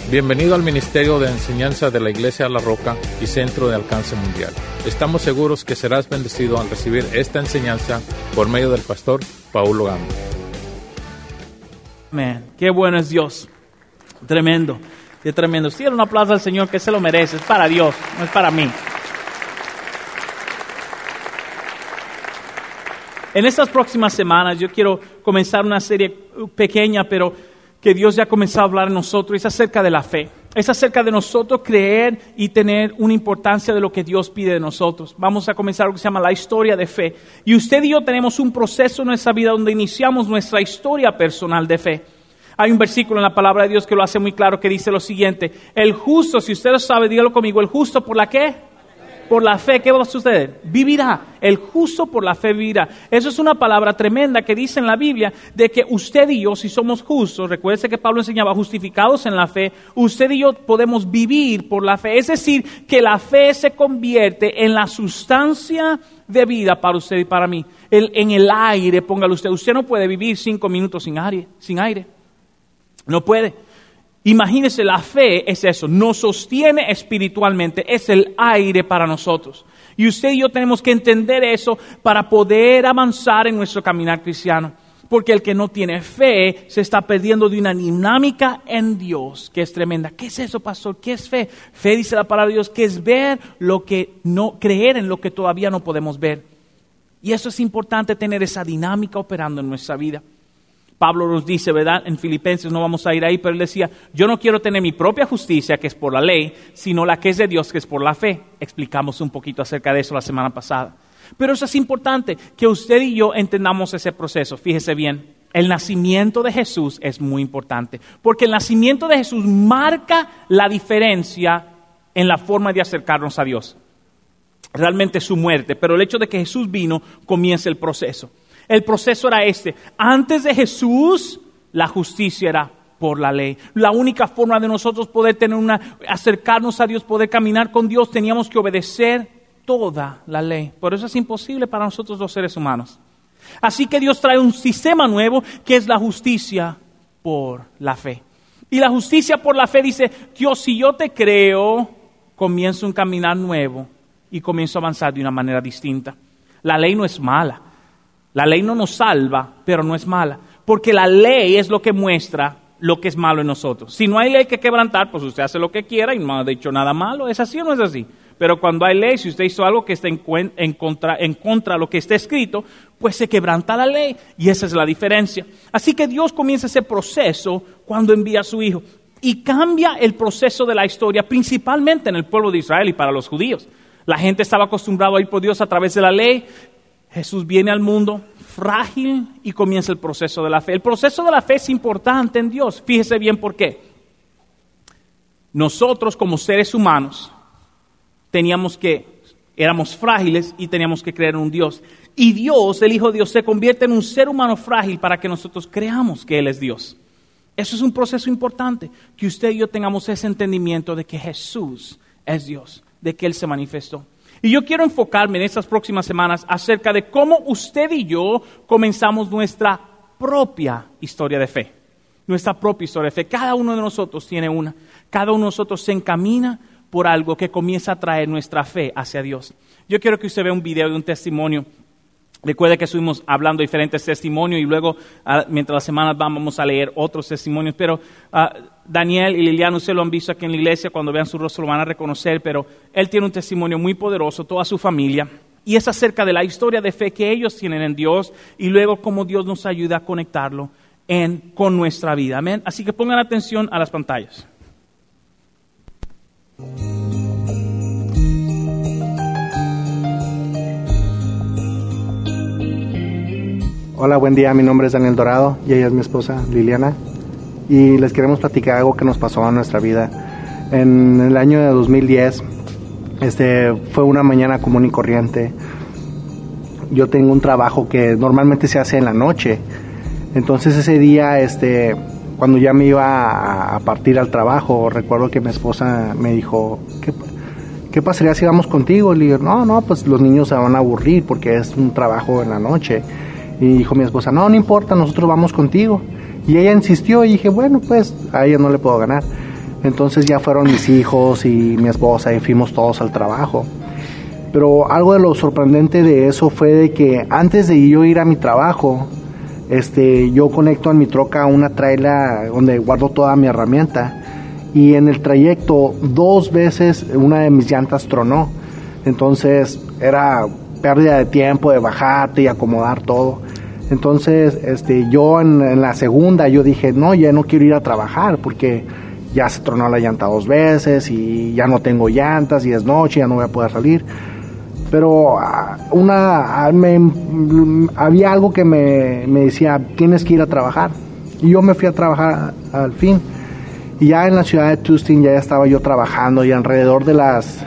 Bienvenido al Ministerio de Enseñanza de la Iglesia La Roca y Centro de Alcance Mundial. Estamos seguros que serás bendecido al recibir esta enseñanza por medio del pastor Paulo Gama. Amén. Qué bueno es Dios. Tremendo. Qué tremendo. Sí, un aplauso al Señor, que se lo merece. Es para Dios, no es para mí. En estas próximas semanas yo quiero comenzar una serie pequeña, pero que Dios ya ha comenzado a hablar en nosotros. Es acerca de la fe. Es acerca de nosotros creer y tener una importancia de lo que Dios pide de nosotros. Vamos a comenzar lo que se llama la historia de fe. Y usted y yo tenemos un proceso en nuestra vida donde iniciamos nuestra historia personal de fe. Hay un versículo en la palabra de Dios que lo hace muy claro, que dice lo siguiente: el justo, si usted lo sabe, dígalo conmigo, el justo por la ¿qué? Por la fe, ¿qué va a suceder? Vivirá. El justo por la fe vivirá. Eso es una palabra tremenda que dice en la Biblia de que usted y yo, si somos justos, recuérdese que Pablo enseñaba, justificados en la fe, usted y yo podemos vivir por la fe. Es decir, que la fe se convierte en la sustancia de vida para usted y para mí. En el aire, póngalo usted. Usted no puede vivir 5 minutos sin aire. No puede. Imagínese, la fe es eso, nos sostiene espiritualmente, es el aire para nosotros. Y usted y yo tenemos que entender eso para poder avanzar en nuestro caminar cristiano. Porque el que no tiene fe se está perdiendo de una dinámica en Dios que es tremenda. ¿Qué es eso, pastor? ¿Qué es fe? Fe, dice la palabra de Dios, que es ver lo que no, creer en lo que todavía no podemos ver. Y eso es importante, tener esa dinámica operando en nuestra vida. Pablo nos dice, ¿verdad? En Filipenses, no vamos a ir ahí, pero él decía, yo no quiero tener mi propia justicia, que es por la ley, sino la que es de Dios, que es por la fe. Explicamos un poquito acerca de eso la semana pasada. Pero eso es importante, que usted y yo entendamos ese proceso. Fíjese bien, el nacimiento de Jesús es muy importante, porque el nacimiento de Jesús marca la diferencia en la forma de acercarnos a Dios. Realmente su muerte, pero el hecho de que Jesús vino, comienza el proceso. El proceso era este: antes de Jesús, la justicia era por la ley. La única forma de nosotros poder acercarnos a Dios, poder caminar con Dios, teníamos que obedecer toda la ley. Por eso es imposible para nosotros los seres humanos. Así que Dios trae un sistema nuevo que es la justicia por la fe. Y la justicia por la fe dice, Dios, si yo te creo, comienzo un caminar nuevo y comienzo a avanzar de una manera distinta. La ley no es mala. La ley no nos salva, pero no es mala. Porque la ley es lo que muestra lo que es malo en nosotros. Si no hay ley que quebrantar, pues usted hace lo que quiera y no ha dicho nada malo. ¿Es así o no es así? Pero cuando hay ley, si usted hizo algo que está en contra de lo que está escrito, pues se quebranta la ley. Y esa es la diferencia. Así que Dios comienza ese proceso cuando envía a su Hijo. Y cambia el proceso de la historia, principalmente en el pueblo de Israel y para los judíos. La gente estaba acostumbrada a ir por Dios a través de la ley. Jesús viene al mundo frágil y comienza el proceso de la fe. El proceso de la fe es importante en Dios. Fíjese bien por qué. Nosotros como seres humanos éramos frágiles y teníamos que creer en un Dios. Y Dios, el Hijo de Dios, se convierte en un ser humano frágil para que nosotros creamos que Él es Dios. Eso es un proceso importante, que usted y yo tengamos ese entendimiento de que Jesús es Dios, de que Él se manifestó. Y yo quiero enfocarme en estas próximas semanas acerca de cómo usted y yo comenzamos nuestra propia historia de fe. Nuestra propia historia de fe. Cada uno de nosotros tiene una. Cada uno de nosotros se encamina por algo que comienza a traer nuestra fe hacia Dios. Yo quiero que usted vea un video de un testimonio. Recuerde que estuvimos hablando de diferentes testimonios y luego, mientras las semanas van, vamos a leer otros testimonios. Pero Daniel y Liliana, ustedes lo han visto aquí en la iglesia, cuando vean su rostro lo van a reconocer, pero él tiene un testimonio muy poderoso, toda su familia, y es acerca de la historia de fe que ellos tienen en Dios y luego cómo Dios nos ayuda a conectarlo con nuestra vida. Amén. Así que pongan atención a las pantallas. Hola, buen día, mi nombre es Daniel Dorado y ella es mi esposa Liliana y les queremos platicar algo que nos pasó en nuestra vida. En el año de 2010, fue una mañana común y corriente. Yo tengo un trabajo que normalmente se hace en la noche, entonces ese día, cuando ya me iba a partir al trabajo, recuerdo que mi esposa me dijo, ¿qué pasaría si vamos contigo? Le digo, no, pues los niños se van a aburrir porque es un trabajo en la noche. Y dijo mi esposa, no importa, nosotros vamos contigo. Y ella insistió y dije, bueno, pues a ella no le puedo ganar. Entonces ya fueron mis hijos y mi esposa y fuimos todos al trabajo. Pero algo de lo sorprendente de eso fue de que antes de yo ir a mi trabajo, yo conecto en mi troca una trailer donde guardo toda mi herramienta, y en el trayecto 2 veces una de mis llantas tronó. Entonces era pérdida de tiempo de bajarte y acomodar todo. Entonces yo en la segunda yo dije, no, ya no quiero ir a trabajar porque ya se tronó la llanta 2 veces y ya no tengo llantas y es noche, ya no voy a poder salir. Pero había algo que me decía, tienes que ir a trabajar. Y yo me fui a trabajar al fin. Y ya en la ciudad de Tustin ya estaba yo trabajando, y alrededor de las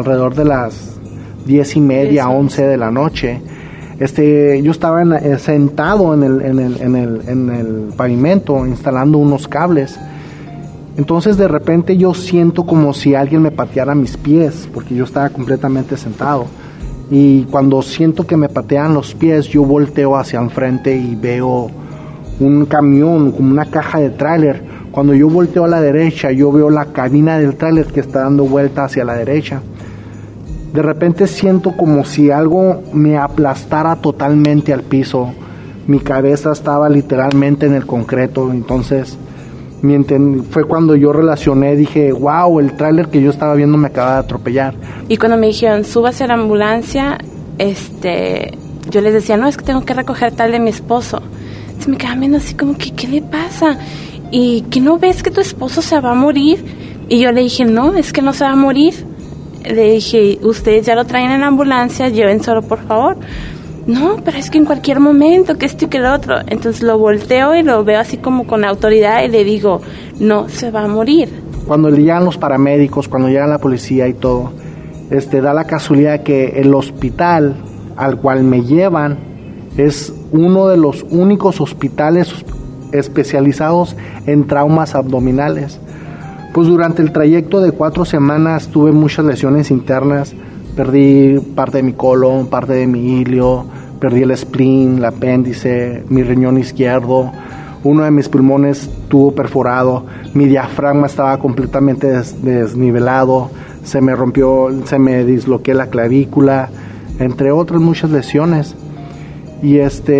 10:30, 11 de la noche, yo estaba sentado en el pavimento instalando unos cables. Entonces de repente yo siento como si alguien me pateara mis pies, porque yo estaba completamente sentado. Y cuando siento que me patean los pies, yo volteo hacia enfrente y veo un camión, como una caja de tráiler. Cuando yo volteo a la derecha, yo veo la cabina del tráiler que está dando vuelta hacia la derecha. De repente siento como si algo me aplastara totalmente al piso. Mi cabeza estaba literalmente en el concreto. Entonces fue cuando yo relacioné, dije, wow, el tráiler que yo estaba viendo me acaba de atropellar. Y cuando me dijeron, súbase a la ambulancia, yo les decía, no, es que tengo que recoger tal de mi esposo. Entonces me quedaban viendo así como que, ¿qué le pasa? ¿Y que no ves que tu esposo se va a morir? Y yo le dije, no, es que no se va a morir. Le dije, ustedes ya lo traen en la ambulancia, llévenselo por favor. No, pero es que en cualquier momento, que esto y que lo otro. Entonces lo volteo y lo veo así como con autoridad y le digo, no se va a morir. Cuando llegan los paramédicos, cuando llega la policía y todo, da la casualidad que el hospital al cual me llevan es uno de los únicos hospitales especializados en traumas abdominales. Pues durante el trayecto de 4 semanas tuve muchas lesiones internas. Perdí parte de mi colon, parte de mi ilio, perdí el spleen, el apéndice, mi riñón izquierdo, uno de mis pulmones estuvo perforado, mi diafragma estaba completamente desnivelado, se me disloqué la clavícula, entre otras muchas lesiones. Y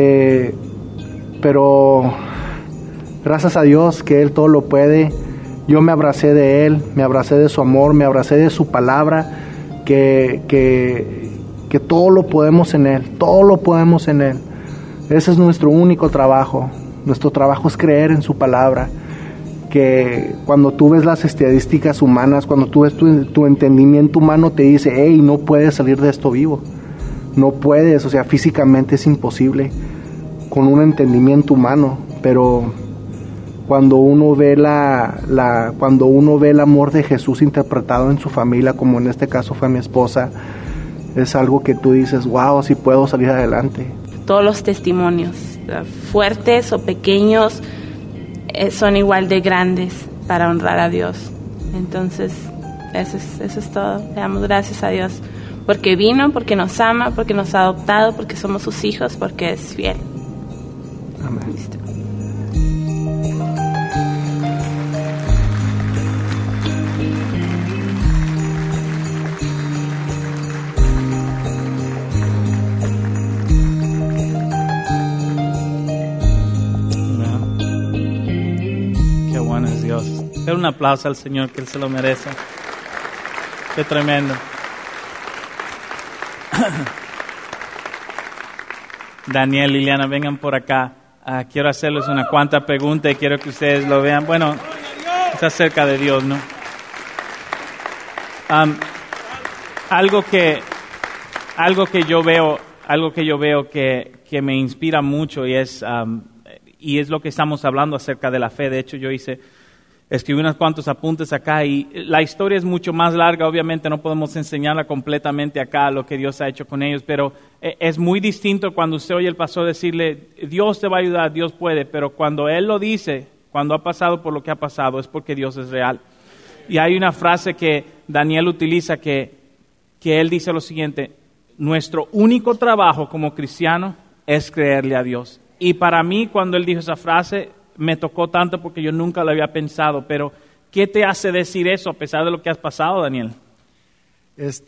pero gracias a Dios que Él todo lo puede. Yo me abracé de Él, me abracé de su amor, me abracé de su palabra, que todo lo podemos en Él, todo lo podemos en Él. Ese es nuestro único trabajo. Nuestro trabajo es creer en su palabra, que cuando tú ves las estadísticas humanas, cuando tú ves tu entendimiento humano te dice, hey, no puedes salir de esto vivo, no puedes, o sea, físicamente es imposible con un entendimiento humano, pero cuando uno ve cuando uno ve el amor de Jesús interpretado en su familia, como en este caso fue mi esposa, es algo que tú dices, wow, sí puedo salir adelante. Todos los testimonios, fuertes o pequeños, son igual de grandes para honrar a Dios. Entonces, eso es todo. Le damos gracias a Dios porque vino, porque nos ama, porque nos ha adoptado, porque somos sus hijos, porque es fiel. Amén. ¿Listo? Dar un aplauso al Señor, que Él se lo merece. Qué tremendo. Daniel, Liliana, vengan por acá. Quiero hacerles una cuanta pregunta y quiero que ustedes lo vean. Bueno, es acerca de Dios, ¿no? Algo que yo veo que me inspira mucho y es lo que estamos hablando acerca de la fe. De hecho, escribí unos cuantos apuntes acá y la historia es mucho más larga. Obviamente no podemos enseñarla completamente acá, lo que Dios ha hecho con ellos, pero es muy distinto cuando usted oye al pastor decirle, Dios te va a ayudar, Dios puede, pero cuando Él lo dice, cuando ha pasado por lo que ha pasado, es porque Dios es real. Y hay una frase que Daniel utiliza que él dice lo siguiente, nuestro único trabajo como cristiano es creerle a Dios. Y para mí, cuando él dijo esa frase, me tocó tanto porque yo nunca lo había pensado, pero ¿Qué te hace decir eso a pesar de lo que has pasado, Daniel? Es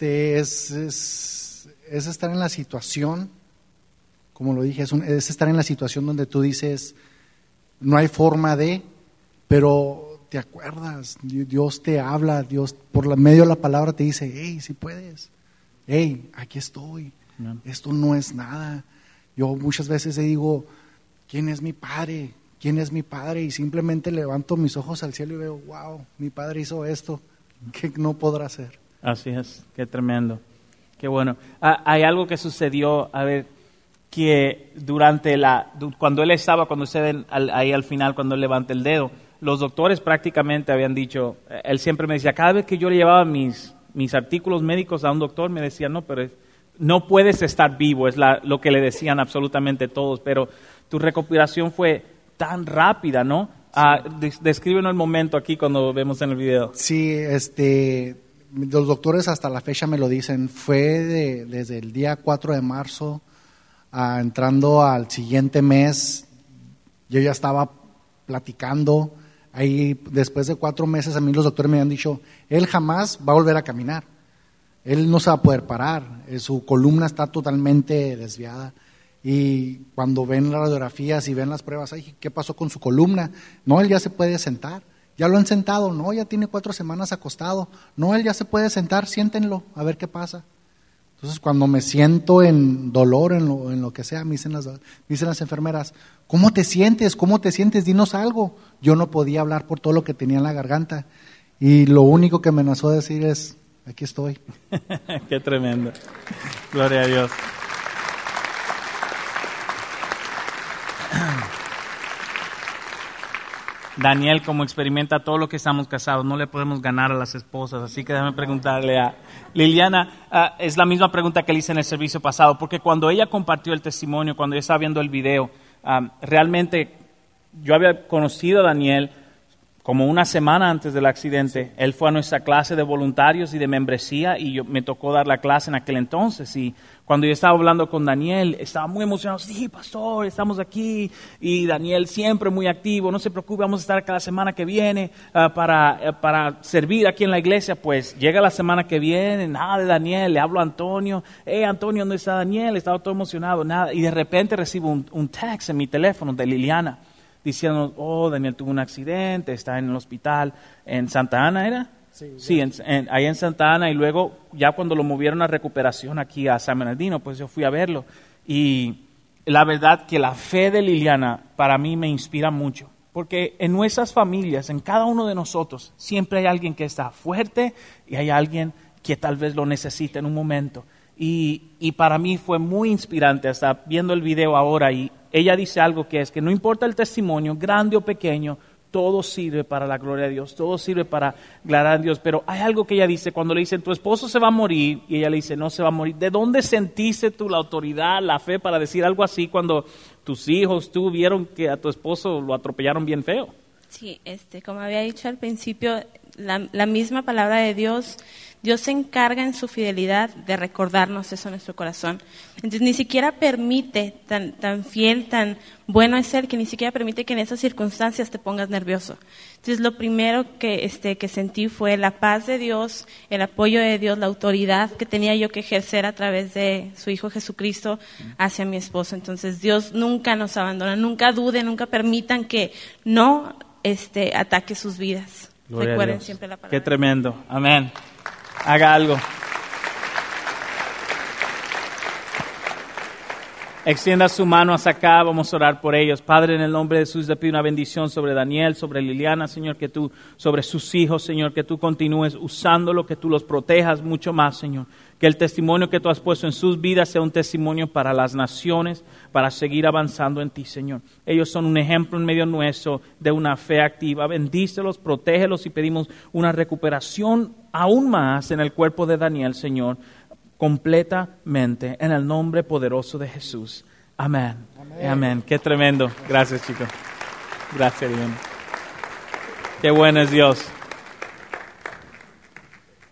estar en la situación, como lo dije, es estar en la situación donde tú dices, no hay forma de, pero te acuerdas, Dios te habla, Dios por medio de la palabra te dice, hey, si puedes, hey, aquí estoy, esto no es nada. Yo muchas veces digo, ¿quién es mi padre? ¿Quién es mi padre? Y simplemente levanto mis ojos al cielo y veo, wow, mi padre hizo esto, ¿qué no podrá hacer? Así es, qué tremendo, qué bueno. Hay algo que sucedió, a ver, que cuando él estaba, cuando usted ahí al final, cuando él levanta el dedo, los doctores prácticamente habían dicho, él siempre me decía, cada vez que yo le llevaba mis artículos médicos a un doctor, me decía, no, pero no puedes estar vivo, es lo que le decían absolutamente todos, pero tu recuperación fue tan rápida, ¿no? Descríbenos el momento aquí cuando vemos en el video. Sí, los doctores hasta la fecha me lo dicen, fue desde el día 4 de marzo entrando al siguiente mes, yo ya estaba platicando, ahí después de 4 meses a mí los doctores me habían dicho, él jamás va a volver a caminar, él no se va a poder parar, su columna está totalmente desviada. Y cuando ven las radiografías y ven las pruebas, ay, ¿qué pasó con su columna? No, él ya se puede sentar. Ya lo han sentado, no, ya tiene 4 semanas acostado. No, él ya se puede sentar, siéntenlo, a ver qué pasa. Entonces, cuando me siento en dolor, en lo que sea, me dicen las enfermeras, ¿cómo te sientes? ¿Cómo te sientes? Dinos algo. Yo no podía hablar por todo lo que tenía en la garganta. Y lo único que me nació decir es, aquí estoy. Qué tremendo. Gloria a Dios. Daniel, como experimenta todo lo que estamos casados, no le podemos ganar a las esposas, así que déjame preguntarle a Liliana, es la misma pregunta que le hice en el servicio pasado, porque cuando ella compartió el testimonio, cuando yo estaba viendo el video, realmente yo había conocido a Daniel como una semana antes del accidente. Él fue a nuestra clase de voluntarios y de membresía y me tocó dar la clase en aquel entonces. Y cuando yo estaba hablando con Daniel, estaba muy emocionado. Sí, pastor, estamos aquí. Y Daniel siempre muy activo. No se preocupe, vamos a estar cada semana que viene para servir aquí en la iglesia. Pues llega la semana que viene, nada de Daniel. Le hablo a Antonio. Antonio, ¿dónde está Daniel? Estaba todo emocionado, nada. Y de repente recibo un text en mi teléfono de Liliana, diciendo, Daniel tuvo un accidente, está en el hospital en Santa Ana, ¿era? Sí, ahí en Santa Ana, y luego ya cuando lo movieron a recuperación aquí a San Bernardino, pues yo fui a verlo. Y la verdad que la fe de Liliana para mí me inspira mucho, porque en nuestras familias, en cada uno de nosotros, siempre hay alguien que está fuerte y hay alguien que tal vez lo necesita en un momento. Y para mí fue muy inspirante, hasta viendo el video ahora, y ella dice algo que es que no importa el testimonio, grande o pequeño, todo sirve para la gloria de Dios, todo sirve para agradar a Dios. Pero hay algo que ella dice cuando le dicen, tu esposo se va a morir, y ella le dice, no se va a morir. ¿De dónde sentiste tú la autoridad, la fe para decir algo así cuando tus hijos, tú vieron que a tu esposo lo atropellaron bien feo? Sí, como había dicho al principio, la misma palabra de Dios se encarga en su fidelidad de recordarnos eso en nuestro corazón. Entonces ni siquiera permite, tan fiel, tan bueno es Él, que ni siquiera permite que en esas circunstancias te pongas nervioso. Entonces lo primero que sentí fue la paz de Dios, el apoyo de Dios, la autoridad que tenía yo que ejercer a través de su Hijo Jesucristo hacia mi esposo. Entonces Dios nunca nos abandona, nunca duden, nunca permitan que no ataque sus vidas. Gloria Recuerden siempre la palabra. Qué tremendo, amén. Haga algo. Extienda su mano hasta acá, vamos a orar por ellos. Padre, en el nombre de Jesús, te pido una bendición sobre Daniel, sobre Liliana, Señor, que tú, sobre sus hijos, Señor, que tú continúes usándolo, que tú los protejas mucho más, Señor. Que el testimonio que tú has puesto en sus vidas sea un testimonio para las naciones, para seguir avanzando en ti, Señor. Ellos son un ejemplo en medio nuestro de una fe activa. Bendícelos, protégelos y pedimos una recuperación aún más en el cuerpo de Daniel, Señor, completamente, en el nombre poderoso de Jesús. Amén. Amén. Amén. Qué tremendo. Gracias, chicos. Gracias, Dios. Qué bueno es Dios.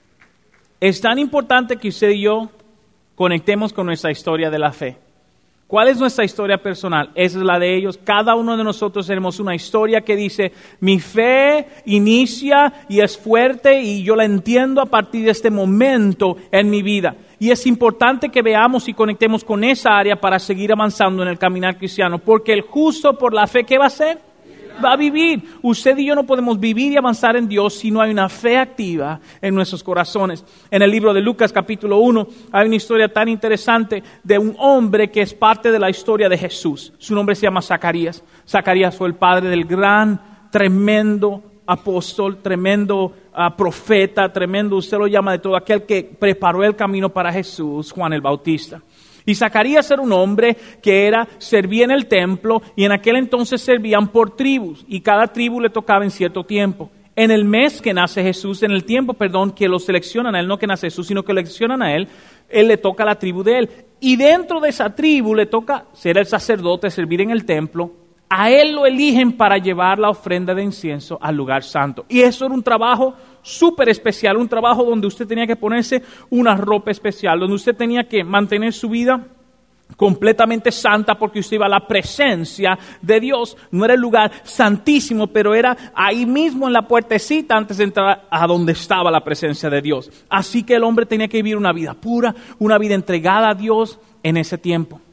Es tan importante que usted y yo conectemos con nuestra historia de la fe. ¿Cuál es nuestra historia personal? Esa es la de ellos. Cada uno de nosotros tenemos una historia que dice, mi fe inicia y es fuerte y yo la entiendo a partir de este momento en mi vida. Y es importante que veamos y conectemos con esa área para seguir avanzando en el caminar cristiano. Porque el justo por la fe, ¿qué va a hacer? Va a vivir. Usted y yo no podemos vivir y avanzar en Dios si no hay una fe activa en nuestros corazones. En el libro de Lucas capítulo 1 hay una historia tan interesante de un hombre que es parte de la historia de Jesús. Su nombre se llama Zacarías. Zacarías fue el padre del gran, tremendo apóstol, tremendo profeta, tremendo, usted lo llama de todo, aquel que preparó el camino para Jesús, Juan el Bautista. Y Zacarías era un hombre que servía en el templo y en aquel entonces servían por tribus y cada tribu le tocaba en cierto tiempo. En el mes que nace Jesús, en el tiempo, que lo seleccionan a él, no que nace Jesús, sino que lo seleccionan a él le toca a la tribu de él. Y dentro de esa tribu le toca ser el sacerdote, servir en el templo. A él lo eligen para llevar la ofrenda de incienso al lugar santo. Y eso era un trabajo súper especial, un trabajo donde usted tenía que ponerse una ropa especial, donde usted tenía que mantener su vida completamente santa porque usted iba a la presencia de Dios. No era el lugar santísimo, pero era ahí mismo en la puertecita antes de entrar a donde estaba la presencia de Dios. Así que el hombre tenía que vivir una vida pura, una vida entregada a Dios en ese tiempo.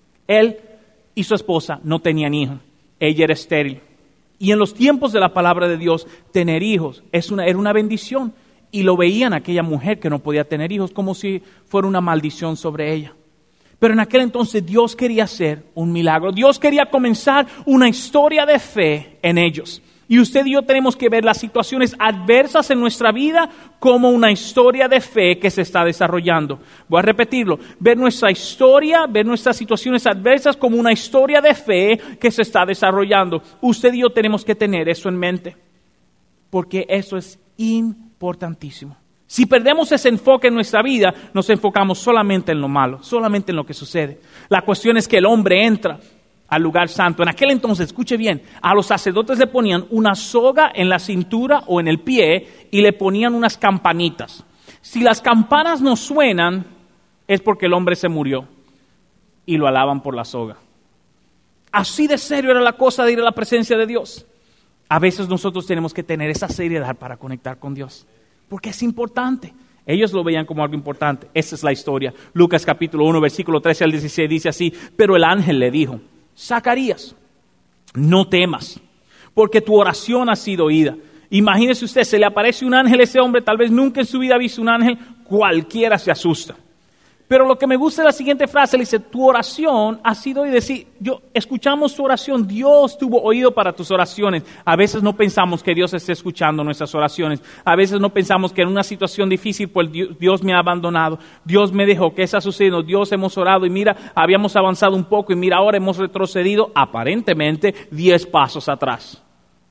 Él y su esposa no tenían hijos. Ella era estéril. Y en los tiempos de la palabra de Dios, tener hijos era una bendición. Y lo veían aquella mujer que no podía tener hijos como si fuera una maldición sobre ella. Pero en aquel entonces Dios quería hacer un milagro. Dios quería comenzar una historia de fe en ellos. Y usted y yo tenemos que ver las situaciones adversas en nuestra vida como una historia de fe que se está desarrollando. Voy a repetirlo. Ver nuestra historia, ver nuestras situaciones adversas como una historia de fe que se está desarrollando. Usted y yo tenemos que tener eso en mente. Porque eso es importantísimo. Si perdemos ese enfoque en nuestra vida, nos enfocamos solamente en lo malo, solamente en lo que sucede. La cuestión es que el hombre entra al lugar santo. En aquel entonces, escuche bien, a los sacerdotes le ponían una soga en la cintura o en el pie y le ponían unas campanitas. Si las campanas no suenan, es porque el hombre se murió y lo alaban por la soga. Así de serio era la cosa de ir a la presencia de Dios. A veces nosotros tenemos que tener esa seriedad para conectar con Dios, porque es importante. Ellos lo veían como algo importante. Esa es la historia. Lucas capítulo 1, versículo 13 al 16 dice así: pero el ángel le dijo, Zacarías, no temas, porque tu oración ha sido oída. Imagínese usted, se le aparece un ángel a ese hombre, tal vez nunca en su vida ha visto un ángel, cualquiera se asusta. Pero lo que me gusta es la siguiente frase, le dice, tu oración ha sido oída. Decir, escuchamos tu oración, Dios tuvo oído para tus oraciones. A veces no pensamos que Dios esté escuchando nuestras oraciones. A veces no pensamos que en una situación difícil, pues Dios me ha abandonado, Dios me dejó, ¿qué está sucediendo? Dios, hemos orado y mira, habíamos avanzado un poco y mira, ahora hemos retrocedido aparentemente 10 pasos atrás.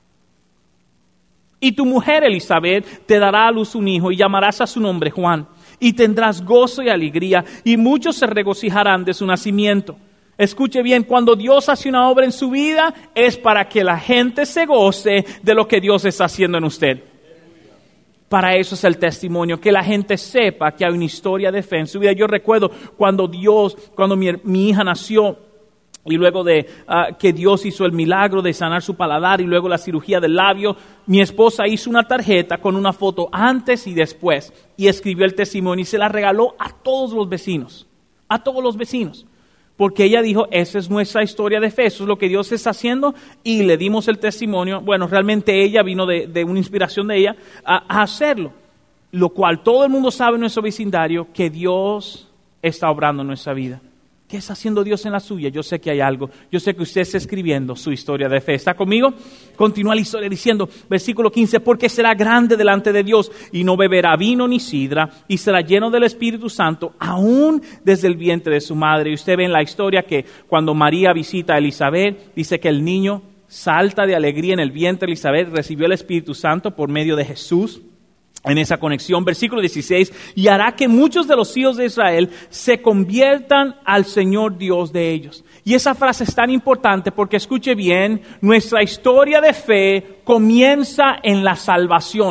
Y tu mujer Elizabeth te dará a luz un hijo y llamarás a su nombre Juan. Y tendrás gozo y alegría, y muchos se regocijarán de su nacimiento. Escuche bien, cuando Dios hace una obra en su vida, es para que la gente se goce de lo que Dios está haciendo en usted. Para eso es el testimonio, que la gente sepa que hay una historia de fe en su vida. Yo recuerdo cuando mi hija nació, y luego de que Dios hizo el milagro de sanar su paladar y luego la cirugía del labio, mi esposa hizo una tarjeta con una foto antes y después y escribió el testimonio y se la regaló a todos los vecinos, porque ella dijo, esa es nuestra historia de fe, eso es lo que Dios está haciendo, y le dimos el testimonio. Bueno, realmente ella vino de una inspiración de ella a hacerlo, lo cual todo el mundo sabe en nuestro vecindario que Dios está obrando en nuestra vida. ¿Qué está haciendo Dios en la suya? Yo sé que hay algo. Yo sé que usted está escribiendo su historia de fe. ¿Está conmigo? Continúa la historia diciendo, versículo 15, porque será grande delante de Dios y no beberá vino ni sidra y será lleno del Espíritu Santo aún desde el vientre de su madre. Y usted ve en la historia que cuando María visita a Elizabeth, dice que el niño salta de alegría en el vientre de Elizabeth, recibió el Espíritu Santo por medio de Jesús. En esa conexión, versículo 16, y hará que muchos de los hijos de Israel se conviertan al Señor Dios de ellos. Y esa frase es tan importante porque, escuche bien, nuestra historia de fe comienza en la salvación.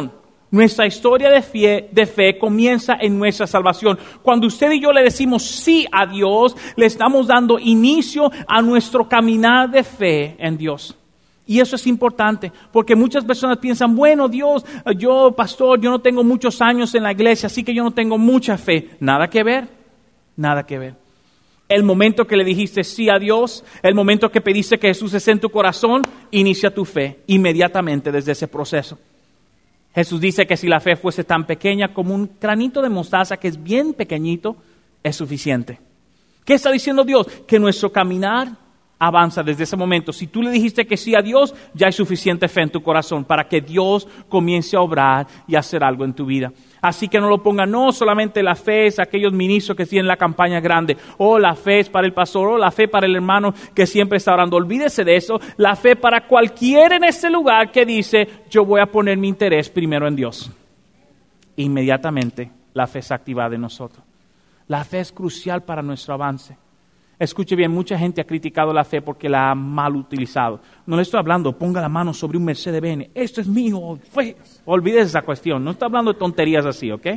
Nuestra historia de fe comienza en nuestra salvación. Cuando usted y yo le decimos sí a Dios, le estamos dando inicio a nuestro caminar de fe en Dios. Y eso es importante, porque muchas personas piensan, bueno, Dios, yo, pastor, yo no tengo muchos años en la iglesia, así que yo no tengo mucha fe. Nada que ver, nada que ver. El momento que le dijiste sí a Dios, el momento que pediste que Jesús esté en tu corazón, inicia tu fe inmediatamente desde ese proceso. Jesús dice que si la fe fuese tan pequeña como un granito de mostaza, que es bien pequeñito, es suficiente. ¿Qué está diciendo Dios? Que nuestro caminar avanza desde ese momento. Si tú le dijiste que sí a Dios, ya hay suficiente fe en tu corazón para que Dios comience a obrar y a hacer algo en tu vida. Así que no lo pongan, no solamente la fe es aquellos ministros que tienen la campaña grande, o la fe es para el pastor, o la fe para el hermano que siempre está orando. Olvídese de eso. La fe para cualquiera en este lugar que dice, yo voy a poner mi interés primero en Dios. Inmediatamente la fe es activada en nosotros. La fe es crucial para nuestro avance. Escuche bien, mucha gente ha criticado la fe porque la ha mal utilizado. No le estoy hablando, ponga la mano sobre un Mercedes-Benz. Esto es mío, fe. Olvídese esa cuestión. No estoy hablando de tonterías así, ¿ok?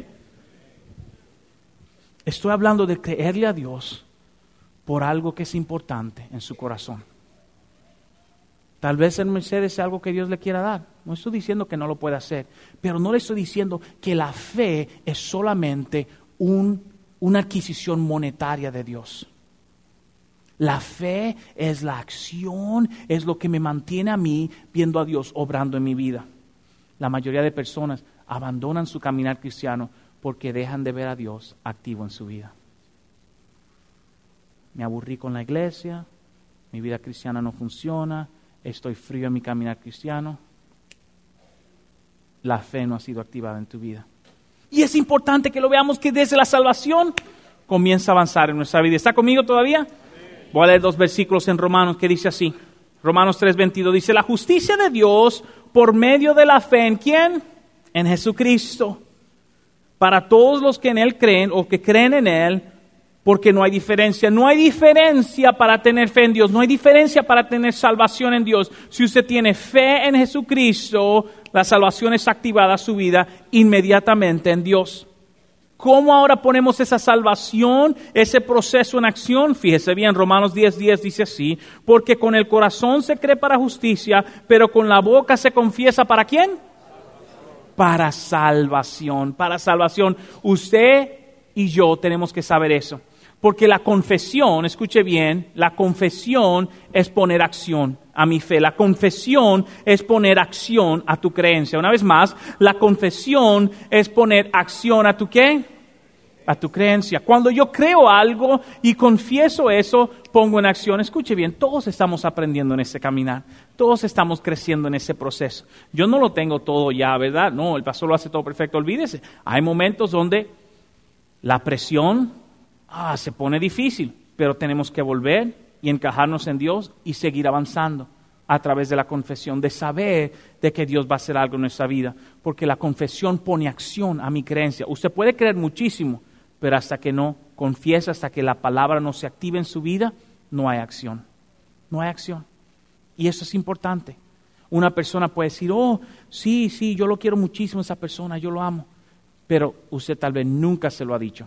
Estoy hablando de creerle a Dios por algo que es importante en su corazón. Tal vez el Mercedes sea algo que Dios le quiera dar. No estoy diciendo que no lo pueda hacer. Pero no le estoy diciendo que la fe es solamente una adquisición monetaria de Dios. La fe es la acción, es lo que me mantiene a mí viendo a Dios obrando en mi vida. La mayoría de personas abandonan su caminar cristiano porque dejan de ver a Dios activo en su vida. Me aburrí con la iglesia, mi vida cristiana no funciona, estoy frío en mi caminar cristiano. La fe no ha sido activada en tu vida. Y es importante que lo veamos que desde la salvación comienza a avanzar en nuestra vida. ¿Está conmigo todavía? Voy a leer 2 versículos en Romanos que dice así. Romanos 3:22 dice, la justicia de Dios por medio de la fe, ¿en quién? En Jesucristo. Para todos los que en Él creen o que creen en Él, porque no hay diferencia. No hay diferencia para tener fe en Dios. No hay diferencia para tener salvación en Dios. Si usted tiene fe en Jesucristo, la salvación es activada a su vida inmediatamente en Dios. ¿Cómo ahora ponemos esa salvación, ese proceso en acción? Fíjese bien, Romanos 10:10 dice así, porque con el corazón se cree para justicia, pero con la boca se confiesa ¿para quién? Para salvación, para salvación. Usted y yo tenemos que saber eso, porque la confesión, escuche bien, la confesión es poner acción a mi fe. La confesión es poner acción a tu creencia. Una vez más, la confesión es poner acción a tu ¿qué? A tu creencia. Cuando yo creo algo y confieso eso, pongo en acción. Escuche bien, todos estamos aprendiendo en ese caminar. Todos estamos creciendo en ese proceso. Yo no lo tengo todo ya, ¿verdad? No, el pastor lo hace todo perfecto. Olvídese. Hay momentos donde la presión se pone difícil, pero tenemos que volver y encajarnos en Dios y seguir avanzando a través de la confesión, de saber de que Dios va a hacer algo en nuestra vida, porque la confesión pone acción a mi creencia. Usted puede creer muchísimo, pero hasta que no confiesa, hasta que la palabra no se active en su vida, no hay acción. No hay acción. Y eso es importante. Una persona puede decir, sí, yo lo quiero muchísimo a esa persona, yo lo amo, pero usted tal vez nunca se lo ha dicho.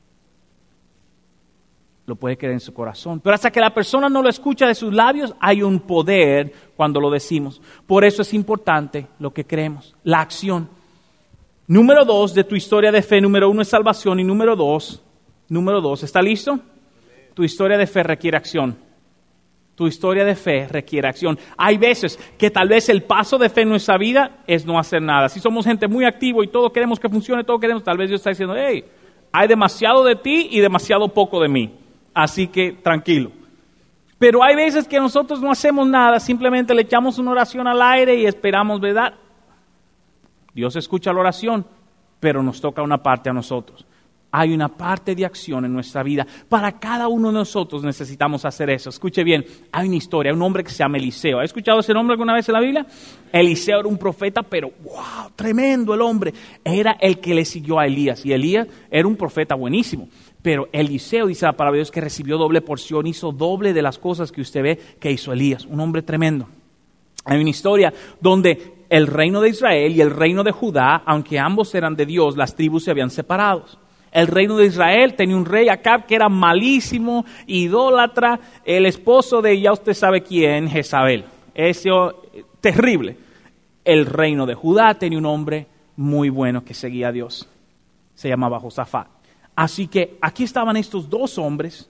Lo puede creer en su corazón. Pero hasta que la persona no lo escucha de sus labios, hay un poder cuando lo decimos. Por eso es importante lo que creemos, la acción. Número 2 de tu historia de fe, número 1 es salvación y número 2, ¿está listo? Tu historia de fe requiere acción. Tu historia de fe requiere acción. Hay veces que tal vez el paso de fe en nuestra vida es no hacer nada. Si somos gente muy activa y todo queremos que funcione, tal vez Dios está diciendo, hey, hay demasiado de ti y demasiado poco de mí. Así que tranquilo. Pero hay veces que nosotros no hacemos nada, simplemente le echamos una oración al aire y esperamos, ¿verdad? Dios escucha la oración, pero nos toca una parte a nosotros. Hay una parte de acción en nuestra vida. Para cada uno de nosotros necesitamos hacer eso. Escuche bien, hay una historia, un hombre que se llama Eliseo. ¿Ha escuchado ese nombre alguna vez en la Biblia? Eliseo era un profeta, pero wow, tremendo el hombre. Era el que le siguió a Elías. Y Elías era un profeta buenísimo. Pero Eliseo, dice la palabra de Dios, que recibió doble porción, hizo doble de las cosas que usted ve que hizo Elías. Un hombre tremendo. Hay una historia donde el reino de Israel y el reino de Judá, aunque ambos eran de Dios, las tribus se habían separado. El reino de Israel tenía un rey, Acab, que era malísimo, idólatra, el esposo de ya usted sabe quién, Jezabel. Ese terrible. El reino de Judá tenía un hombre muy bueno que seguía a Dios. Se llamaba Josafat. Así que aquí estaban estos dos hombres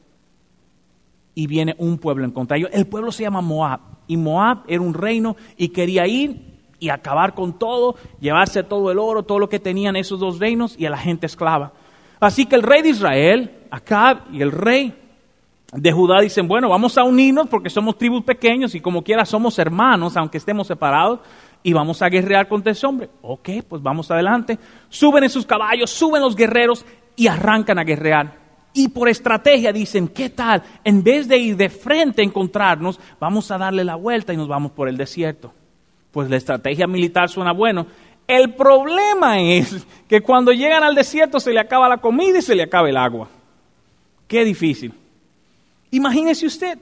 y viene un pueblo en contra de ellos. El pueblo se llama Moab. Y Moab era un reino y quería ir y acabar con todo, llevarse todo el oro, todo lo que tenían esos dos reinos y a la gente esclava. Así que el rey de Israel, Acab, y el rey de Judá dicen, bueno, vamos a unirnos porque somos tribus pequeños y como quiera somos hermanos, aunque estemos separados, y vamos a guerrear contra ese hombre. Ok, pues vamos adelante. Suben en sus caballos, suben los guerreros y arrancan a guerrear. Y por estrategia dicen, ¿qué tal? En vez de ir de frente a encontrarnos, vamos a darle la vuelta y nos vamos por el desierto. Pues la estrategia militar suena bueno. El problema es que cuando llegan al desierto se le acaba la comida y se le acaba el agua. Qué difícil. Imagínese usted.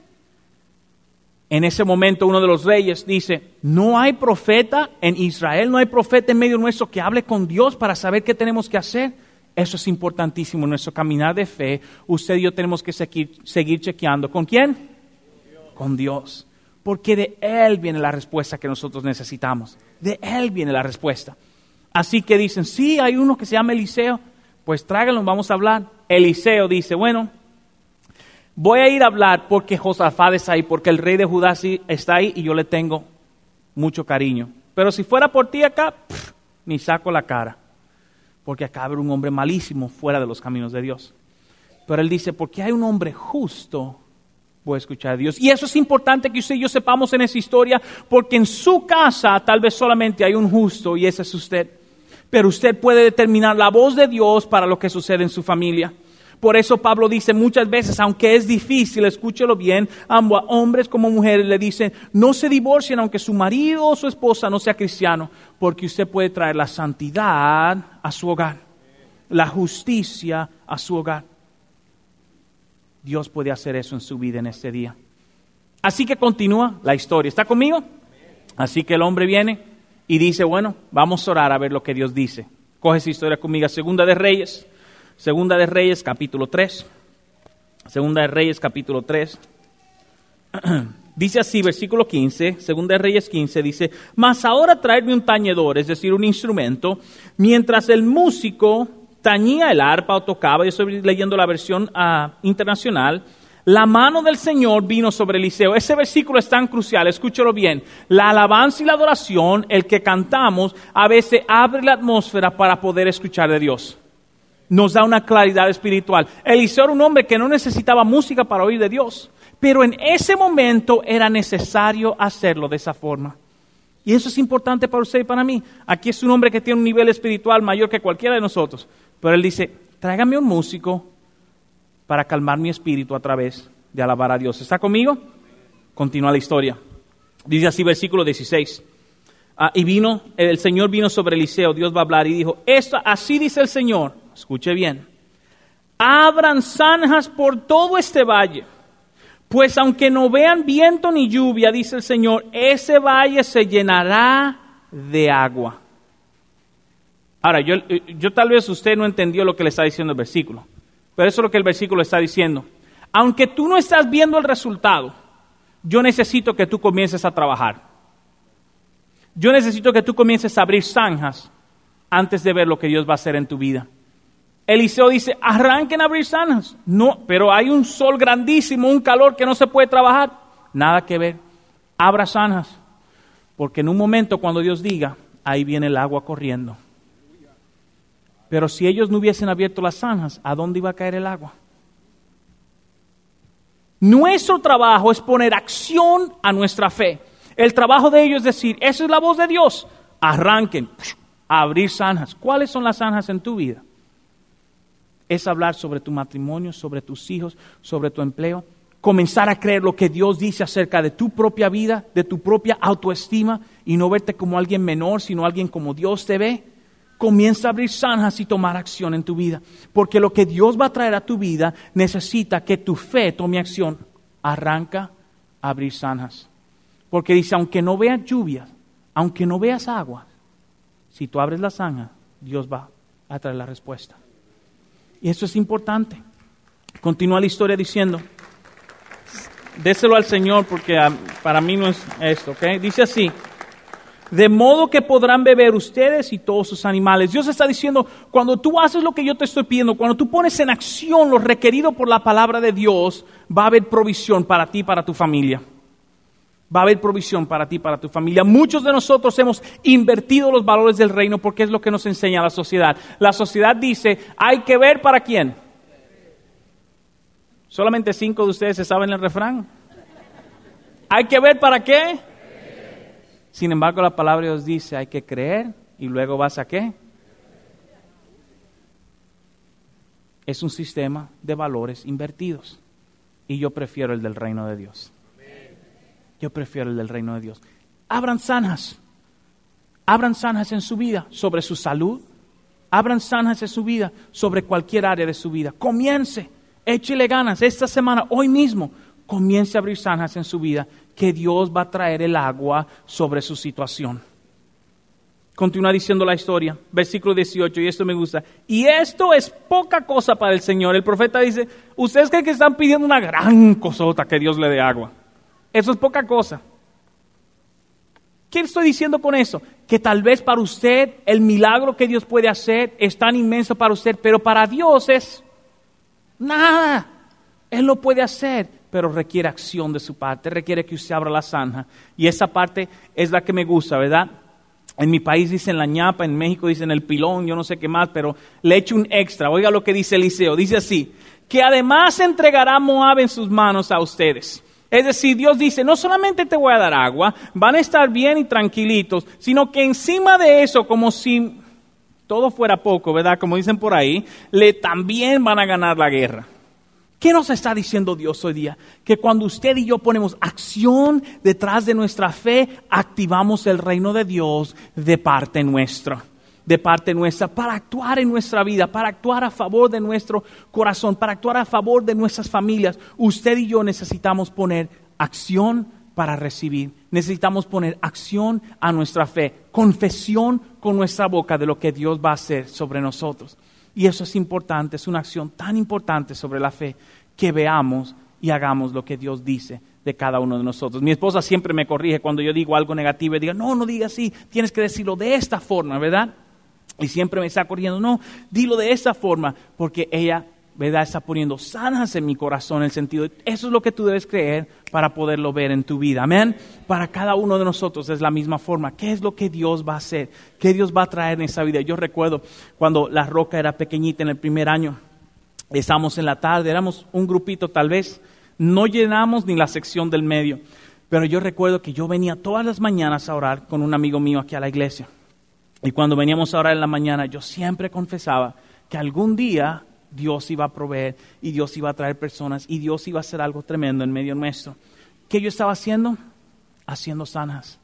En ese momento uno de los reyes dice, no hay profeta en Israel, no hay profeta en medio nuestro que hable con Dios para saber qué tenemos que hacer. Eso es importantísimo en nuestro caminar de fe. Usted y yo tenemos que seguir chequeando. ¿Con quién? Dios. Con Dios. Porque de Él viene la respuesta que nosotros necesitamos. De Él viene la respuesta. Así que dicen, sí, hay uno que se llama Eliseo. Pues tráiganlo, vamos a hablar. Eliseo dice, bueno, voy a ir a hablar porque Josafat está ahí, porque el rey de Judá sí está ahí y yo le tengo mucho cariño. Pero si fuera por ti acá, ni saco la cara. Porque acá era un hombre malísimo fuera de los caminos de Dios. Pero él dice, porque hay un hombre justo, voy a escuchar a Dios. Y eso es importante que usted y yo sepamos en esa historia, porque en su casa tal vez solamente hay un justo y ese es usted. Pero usted puede determinar la voz de Dios para lo que sucede en su familia. Por eso Pablo dice muchas veces, aunque es difícil, escúchelo bien, ambos hombres como mujeres le dicen, no se divorcien aunque su marido o su esposa no sea cristiano, porque usted puede traer la santidad a su hogar, la justicia a su hogar. Dios puede hacer eso en su vida en este día. Así que continúa la historia. ¿Está conmigo? Así que el hombre viene y dice, bueno, vamos a orar a ver lo que Dios dice. Coge esa historia conmigo. Segunda de Reyes, capítulo 3. Segunda de Reyes, capítulo 3. Dice así, versículo 15, Segunda de Reyes 15, dice, mas ahora traedme un tañedor, es decir, un instrumento, mientras el músico tañía el arpa o tocaba. Yo estoy leyendo la versión internacional. La mano del Señor vino sobre Eliseo. Ese versículo es tan crucial, escúchalo bien. La alabanza y la adoración, el que cantamos, a veces abre la atmósfera para poder escuchar de Dios. Nos da una claridad espiritual. Eliseo era un hombre que no necesitaba música para oír de Dios, pero en ese momento era necesario hacerlo de esa forma. Y eso es importante para usted y para mí. Aquí es un hombre que tiene un nivel espiritual mayor que cualquiera de nosotros, pero él dice, tráigame un músico para calmar mi espíritu a través de alabar a Dios. ¿Está conmigo? Continúa la historia. Dice así, versículo 16. Y el Señor vino sobre Eliseo, Dios va a hablar y dijo, así dice el Señor, escuche bien, abran zanjas por todo este valle, pues aunque no vean viento ni lluvia, dice el Señor, ese valle se llenará de agua. Ahora, yo tal vez usted no entendió lo que le está diciendo el versículo, pero eso es lo que el versículo está diciendo. Aunque tú no estás viendo el resultado, yo necesito que tú comiences a trabajar. Yo necesito que tú comiences a abrir zanjas antes de ver lo que Dios va a hacer en tu vida. Eliseo dice, arranquen a abrir zanjas. No, pero hay un sol grandísimo, un calor que no se puede trabajar. Nada que ver. Abra zanjas. Porque en un momento cuando Dios diga, ahí viene el agua corriendo. Pero si ellos no hubiesen abierto las zanjas, ¿a dónde iba a caer el agua? Nuestro trabajo es poner acción a nuestra fe. El trabajo de ellos es decir, esa es la voz de Dios. Arranquen a abrir zanjas. ¿Cuáles son las zanjas en tu vida? Es hablar sobre tu matrimonio, sobre tus hijos, sobre tu empleo. Comenzar a creer lo que Dios dice acerca de tu propia vida, de tu propia autoestima y no verte como alguien menor, sino alguien como Dios te ve. Comienza a abrir zanjas y tomar acción en tu vida. Porque lo que Dios va a traer a tu vida necesita que tu fe tome acción. Arranca a abrir zanjas. Porque dice, aunque no vean lluvias, aunque no veas agua, si tú abres la zanja, Dios va a traer la respuesta. Y eso es importante. Continúa la historia diciendo, déselo al Señor porque para mí no es esto, ¿ok? Dice así, de modo que podrán beber ustedes y todos sus animales. Dios está diciendo, cuando tú haces lo que yo te estoy pidiendo, cuando tú pones en acción lo requerido por la palabra de Dios, va a haber provisión para ti y para tu familia. Va a haber provisión para ti y para tu familia. Muchos de nosotros hemos invertido los valores del reino porque es lo que nos enseña la sociedad. La sociedad dice, hay que ver para quién. Solamente 5 de ustedes se saben el refrán. ¿Hay que ver para qué? Sin embargo, la palabra de Dios dice, hay que creer y luego vas a qué. Es un sistema de valores invertidos. Y yo prefiero el del reino de Dios. Yo prefiero el del reino de Dios. Abran zanjas. Abran zanjas en su vida sobre su salud. Abran zanjas en su vida sobre cualquier área de su vida. Comience. Échele ganas esta semana, hoy mismo, comience a abrir zanjas en su vida, que Dios va a traer el agua sobre su situación. Continúa diciendo la historia, versículo 18, y esto me gusta. Y esto es poca cosa para el Señor. El profeta dice, ustedes creen que están pidiendo una gran cosota que Dios le dé agua. Eso es poca cosa. ¿Qué estoy diciendo con eso? Que tal vez para usted el milagro que Dios puede hacer es tan inmenso para usted, pero para Dios es nada. Él lo puede hacer, pero requiere acción de su parte, requiere que usted abra la zanja. Y esa parte es la que me gusta, ¿verdad? En mi país dicen la ñapa, en México dicen el pilón, yo no sé qué más, pero le echo un extra. Oiga lo que dice Eliseo, dice así, que además entregará Moab en sus manos a ustedes. Es decir, Dios dice, no solamente te voy a dar agua, van a estar bien y tranquilitos, sino que encima de eso, como si todo fuera poco, ¿verdad? Como dicen por ahí, también van a ganar la guerra. ¿Qué nos está diciendo Dios hoy día? Que cuando usted y yo ponemos acción detrás de nuestra fe, activamos el reino de Dios de parte nuestra, para actuar en nuestra vida, para actuar a favor de nuestro corazón, para actuar a favor de nuestras familias. Usted y yo necesitamos poner acción para recibir. Necesitamos poner acción a nuestra fe, confesión con nuestra boca de lo que Dios va a hacer sobre nosotros. Y eso es importante, es una acción tan importante sobre la fe, que veamos y hagamos lo que Dios dice de cada uno de nosotros. Mi esposa siempre me corrige cuando yo digo algo negativo y digo, no diga así, tienes que decirlo de esta forma, ¿verdad? Y siempre me está corrigiendo, no, dilo de esta forma, porque ella, ¿verdad?, está poniendo zanjas en mi corazón, en el sentido de, eso es lo que tú debes creer para poderlo ver en tu vida, amén. Para cada uno de nosotros es la misma forma. ¿Qué es lo que Dios va a hacer? ¿Qué Dios va a traer en esa vida? Yo recuerdo cuando La Roca era pequeñita en el primer año, estábamos en la tarde, éramos un grupito tal vez, no llenamos ni la sección del medio, pero yo recuerdo que yo venía todas las mañanas a orar con un amigo mío aquí a la iglesia. Y cuando veníamos a orar en la mañana, yo siempre confesaba que algún día Dios iba a proveer y Dios iba a traer personas y Dios iba a hacer algo tremendo en medio nuestro. ¿Qué yo estaba haciendo? Haciendo zanjas.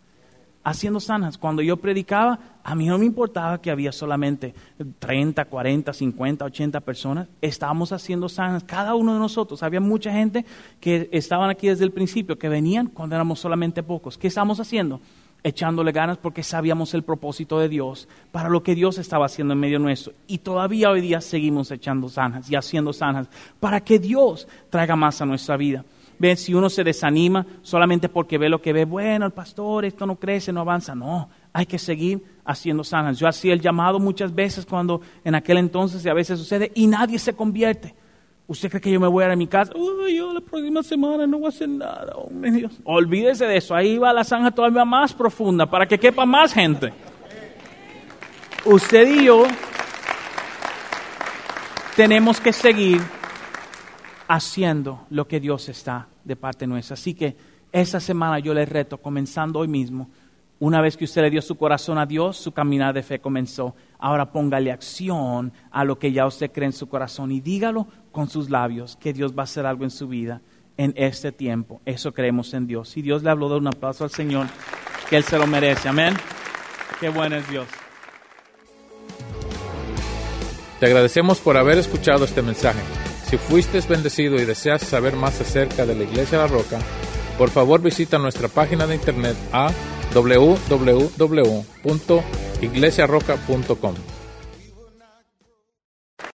Cuando yo predicaba, a mí no me importaba que había solamente 30, 40, 50, 80 personas. Estábamos haciendo zanjas, cada uno de nosotros. Había mucha gente que estaban aquí desde el principio, que venían cuando éramos solamente pocos. ¿Qué estábamos haciendo? Echándole ganas porque sabíamos el propósito de Dios para lo que Dios estaba haciendo en medio nuestro. Y todavía hoy día seguimos echando zanjas y haciendo zanjas para que Dios traiga más a nuestra vida. Ven, si uno se desanima solamente porque ve lo que ve, bueno, el pastor, esto no crece, no avanza. No, hay que seguir haciendo zanjas. Yo hacía el llamado muchas veces cuando en aquel entonces, y a veces sucede, y nadie se convierte. ¿Usted cree que yo me voy a ir a mi casa? Uy, yo la próxima semana no voy a hacer nada. Oh, Dios. Olvídese de eso. Ahí va la zanja todavía más profunda para que quepa más gente. Usted y yo tenemos que seguir haciendo lo que Dios está de parte nuestra. Así que esta semana yo le reto, comenzando hoy mismo, una vez que usted le dio su corazón a Dios, su caminar de fe comenzó. Ahora póngale acción a lo que ya usted cree en su corazón y dígalo con sus labios que Dios va a hacer algo en su vida en este tiempo. Eso creemos en Dios. Si Dios le habló, de un aplauso al Señor, que Él se lo merece. Amén. Qué bueno es Dios. Te agradecemos por haber escuchado este mensaje. Si fuiste bendecido y deseas saber más acerca de la Iglesia La Roca, por favor visita nuestra página de internet a www.iglesiarroca.com.